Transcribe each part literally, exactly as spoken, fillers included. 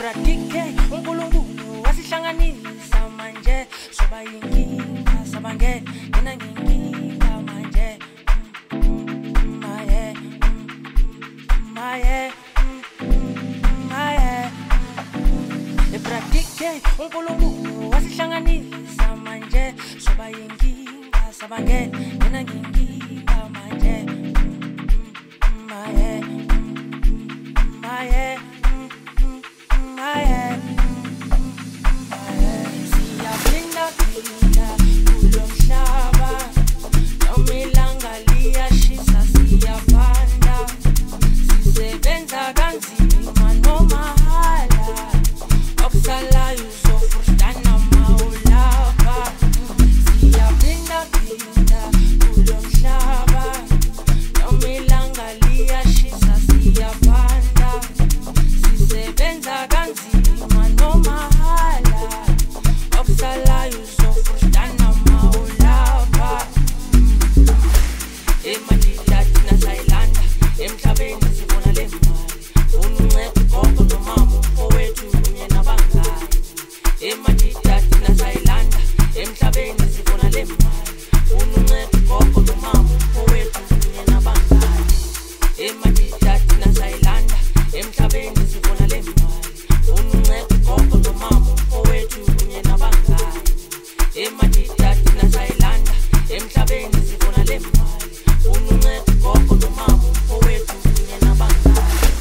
Ebradike uNkulunkulu wasihlanganisa manje soba yinkinga sabange mina nginkinga manje maye maye maye Ebradike uNkulunkulu wasihlanganisa manje soba yinkinga sabange mina nginkinga manje maye maye maye siyaphinda phinda kulo mhlaba nomilanga liyashisa siyapanda sisebenza kanzima nomahala okusalayo uzofrustana mawulapha siyaphinda phinda kulo mhlaba nomilanga liyashisa siyapanda sisebenza kanzima nomahala okusalayo uzofrustana mawulapha emadila thina sayilanda emhlabeni sibona le mali uncede gogo nomama owethu kunye nabangani emadila thina sayilanda emhlabeni sibona le mali uncede gogo nomama owethu kunye nabangani emadila thina sayilanda emhlabeni sibona le mali uncede gogo nomama owethu kunye nabangani emadila thina sayilanda emhlabeni sibona le mali uncede gogo nomama owethu kunye nabangani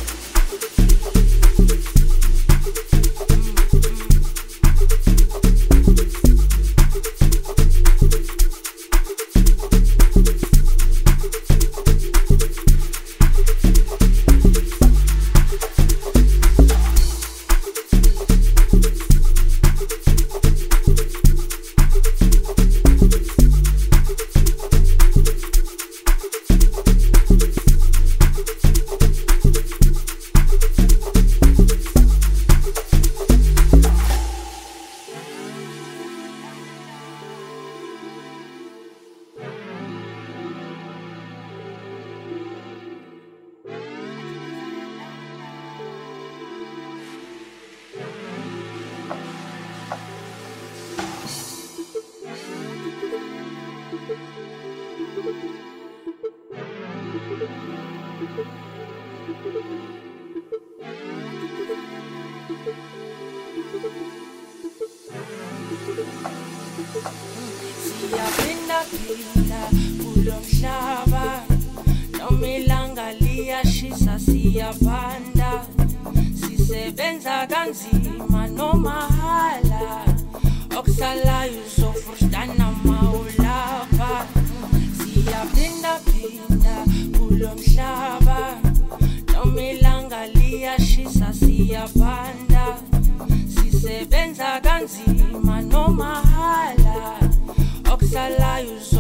siyaphinda phinda kulo mhlaba nomilanga liyashisa siyapanda sisebenza kanzima nomahala okusalayo uzofrustana mawulapha siyaphinda phinda kulo mhlaba nomilanga liyashisa siyapanda sisebenza kanzima nomahala okusalayo